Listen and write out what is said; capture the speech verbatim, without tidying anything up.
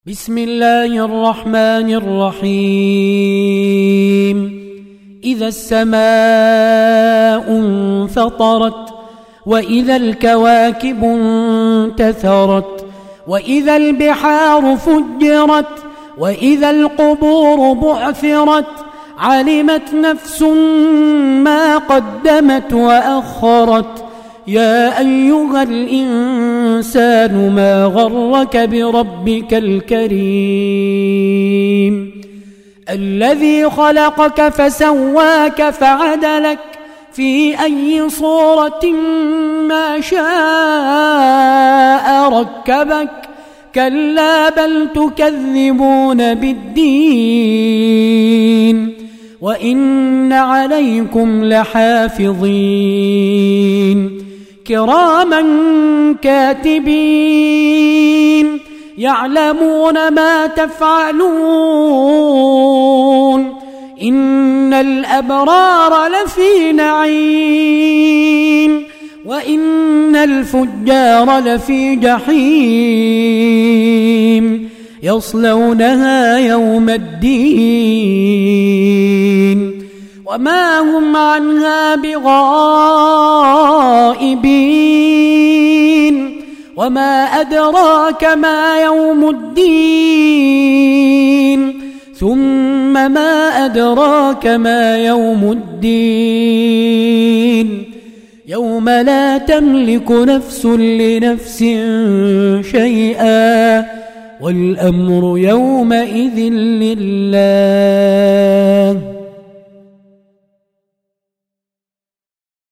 بسم الله الرحمن الرحيم. إذا السماء انفطرت وإذا الكواكب انتثرت وإذا البحار فجرت وإذا القبور بعثرت علمت نفس ما قدمت وأخرت. يا أيها الإنسان ما غرك بربك الكريم الذي خلقك فسواك فعدلك في أي صورة ما شاء ركبك. كلا بل تكذبون بالدين وإن عليكم لحافظين كراما كاتبين يعلمون ما تفعلون. إن الأبرار لفي نعيم وإن الفجار لفي جحيم يصلونها يوم الدين وما هم عنها بغائبين. وما أدراك ما يوم الدين ثم ما أدراك ما يوم الدين يوم لا تملك نفس لنفس شيئا والأمر يومئذ لله.